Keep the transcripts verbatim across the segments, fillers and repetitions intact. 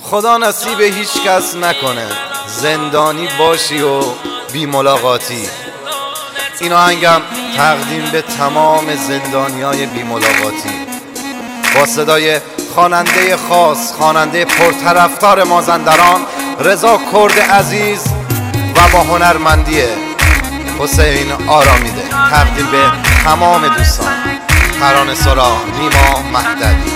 خدا نصیب هیچ کس نکنه زندانی باشی و بی ملاقاتی. این آهنگم تقدیم به تمام زندانیای بی ملاقاتی با صدای خواننده خاص، خواننده پرطرفدار مازندران رضا کرد عزیز و با هنرمندی حسین آرامیده. تقدیم به تمام دوستان. ترانه سرا نیما مهدوی.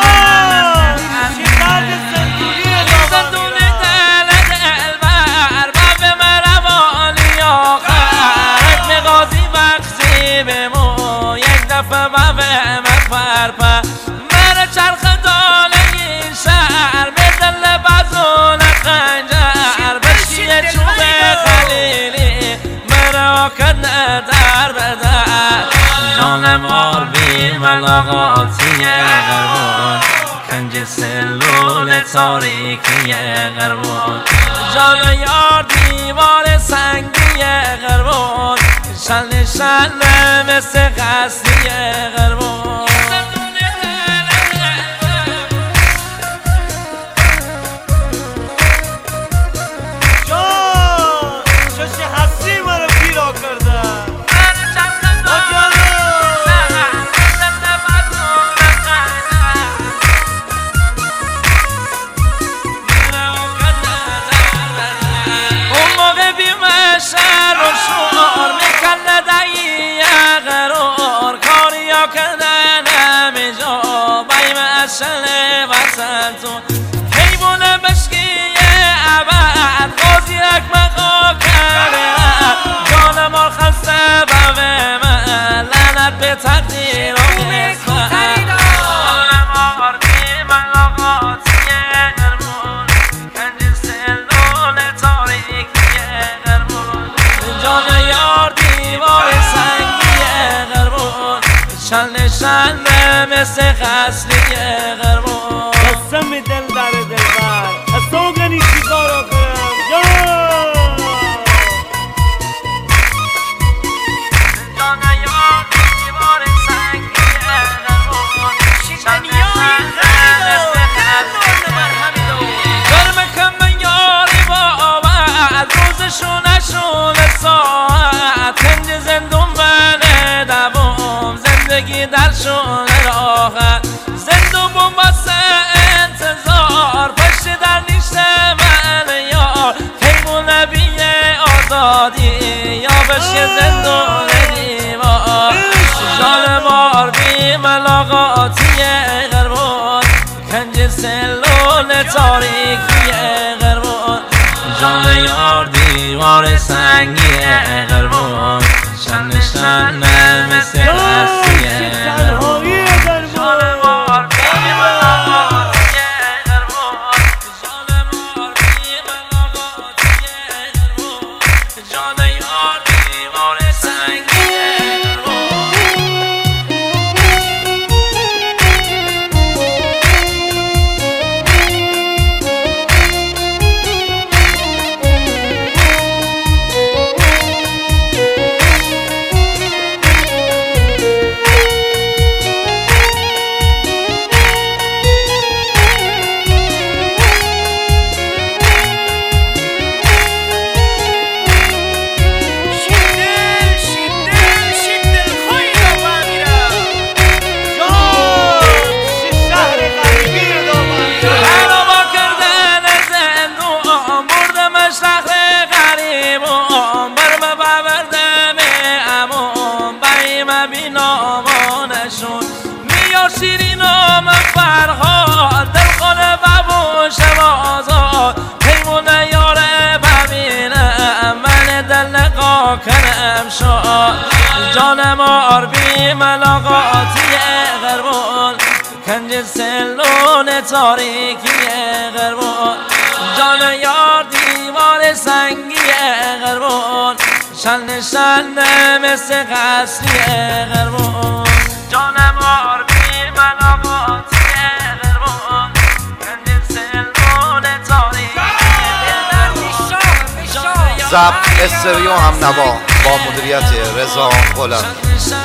جانم آر بی ملاقاتی غربان، کنج سلول تاریکی غربان، جان یار دیوار سنگی غربان، شل شل مثل قصری غربان. شل وطن تو حیوان بشکی عبد غازی اکمقا کرده جان ما خسته بوه من لعنت به تقدیر و نسبت. جان ما آردی ملاقاتی غربان، کنج سلول تاریکی غربان، جان یار دیوار سنگی غربان، شل شل مثل قصری غربان. قسم دل در دلبر از سوگنی چیکارا کنم جان. جان یار دیوار سنگی غربان، شل شل مثل قصری گرم کم یاری باور روزشون نشون ساعت کنج زندون بله دوام زندگی درشون راحت زندون بومباسه انتظار پشت در نیشت من یار خیمون نبی آزادی یا بشه زندون دیوار. جان مار بی ملاقاتی غربان، کنج سلول تاریکی غربان، جان یار دیوار سنگی غربان، شن شن مثل قصری غربان. جان مار بی ملاقاتی غربان، جان مار بی ملاقاتی غربان، جان یار دیوار سنگی غربان. شیرین و من فرهاد دل خونه بابو شوازاد پیمون یاره ببینم من دل نقا کنم شاد. جان مار بی ملاقاتی غربان، کنج سلول تاریکی غربان، جان یار دیوار سنگی غربان، شل شل مثل قصری غربان. جان مار بی ملاقاتی غربان، کنج سلول تاریکی ضبط استریو هم نوا با مدیریت رضا غلامی.